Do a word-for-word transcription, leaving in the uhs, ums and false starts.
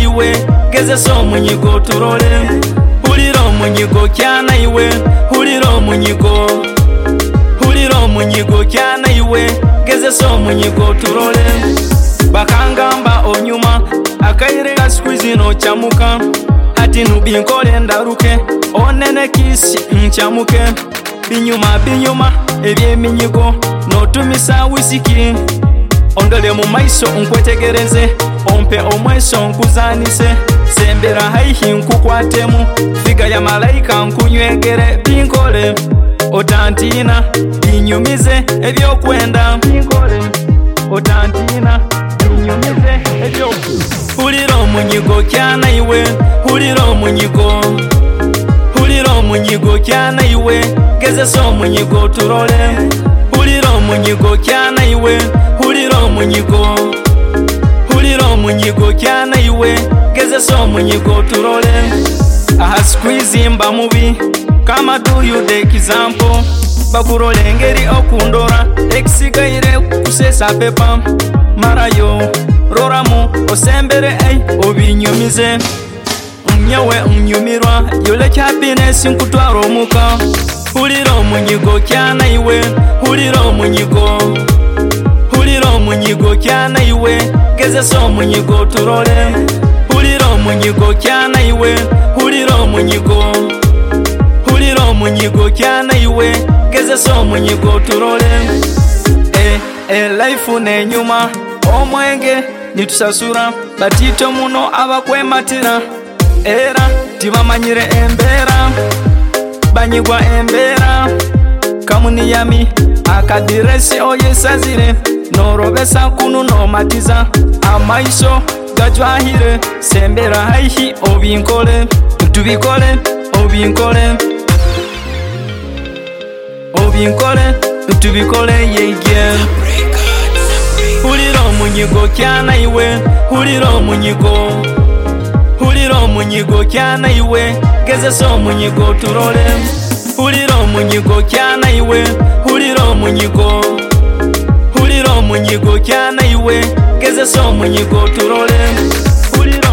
iwe gezesa omunyigo turole hulira omunyigo kyana iwe hulira omunyigo hulira omunyigo kyana iwe gezesa omunyigo turole bakangamba onyuma akaire gasquizi no chamuka ati nubinkole ndaruke onene kisi nchamuke binyuma binyuma ebyeminyigo notumisa wisiki ondole mu maiso nkwetegereze ompe omweso nkuzanise sembera haihi nkukwatemu figa ya malaika nkunywegere binkole otantina binyumize ebyokwenda binkole otantina binyumize ebyo hulira omunyigo kyana iwe hulira omunyigo hulira omunyigo kyana iwe gezesa omunyigo turole hulira omunyigo kyana iwe hulira omunyigo hulira omunyigo kyana iwe gezesa omunyigo turole aha squeeze mba mubi kama do you the example bakurole ngeri okundora eksigaire kusesa pepa marayo roramu osembere ay obinyumize nyewe unyumirwa yole happiness nkutwara omuka hulira omunyigo kyana iwe hulira omunyigo hulira omunyigo kyana iwe gezesa omunyigo turole hulira omunyigo kyana iwe hulira omunyigo hulira omunyigo kyana iwe gezesa omunyigo turole eh eh life nenyuma omwenge nitusasura batito muno abakwematira era tibamanyire embera banyigwa embera kamuniyami akadiresi oyesazire norobesa kunu nomatiza amaiso gajwahire sembera haihi obinkole tubikole obinkole obinkole tubikole yeye hulira omunyigo kyana iwe hulira omunyigo hulira omunyigo kyana iwe gezesa omunyigo turole hulira omunyigo kyana iwe hulira omunyigo hulira omunyigo kyana iwe gezesa omunyigo turole hulira